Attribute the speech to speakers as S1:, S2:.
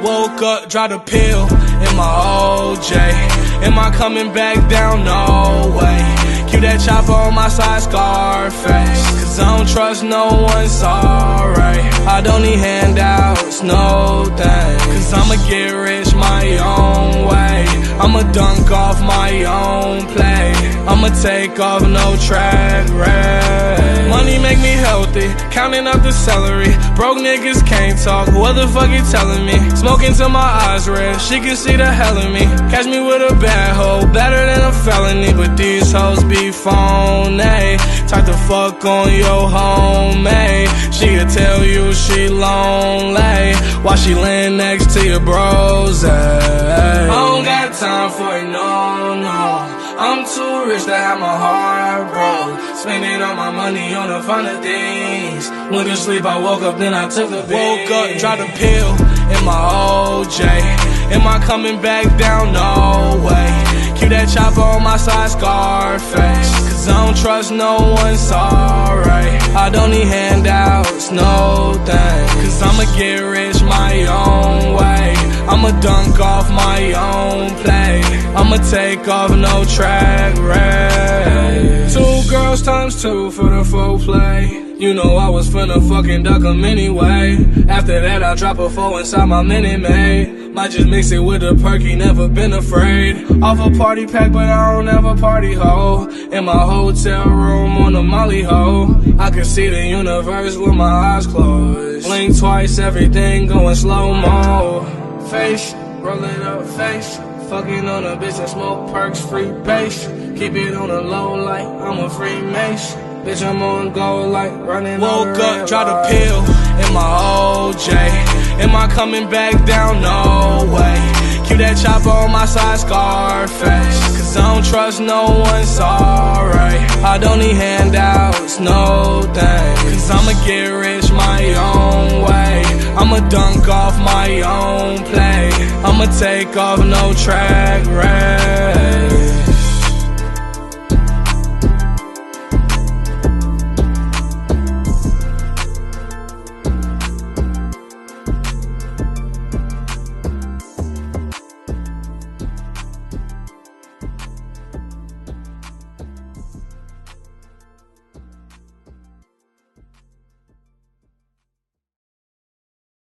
S1: Woke up, dropped a pill in my OJ. Am I coming back down? No way. Keep that chopper on my side, Scarface. Cause I don't trust no one, sorry. I don't need handouts, no thanks. Cause I'ma get rich my own way. I'ma dunk off my own play. I'ma take off, no track record. Money make me healthy, counting up the celery. Broke niggas can't talk, what the fuck you telling me? Smoking till my eyes red, she can see the hell in me. Catch me with a bad hoe, better than a felony. But these hoes be phony. Talk the fuck on your homie. She'll tell you she lonely while she laying next to your bros. I don't got time for it, no. I'm too rich to have my heart broke. Spending all my money on the finer things. Went to sleep, I woke up, then I took a pill. Woke up, dropped a pill in my OJ. Am I coming back down? No way. Keep that chopper on my side, Scarface. Cause I don't trust no one, sorry. I don't need handouts, no thanks. Cause I'ma get rich my own way. I'ma dunk off my own play. I'ma take off, no track record. 2 girls times 2 for the full play. You know I was finna fucking duck 'em anyway. After that I drop a 4 inside my Minute Maid. Might just mix it with a perky, never been afraid. Off a party pack but I don't ever party ho. In my hotel room on the Molly ho. I can see the universe with my eyes closed. Blink twice, everything going slow-mo. Face, roll it up, face. Fucking on a bitch and smoke perks, free base. Keep it on the low like I'm a Freemason. Bitch, I'm on go like running. Woke up, dropped a pill in my OJ. Am I coming back down? No way. Keep that chopper on my side, Scarface. Cause I don't trust no one, sorry. I don't need handouts, no thanks. Cause I'ma get rich my own way. I'ma dunk off my own play. I'ma take off, no track record.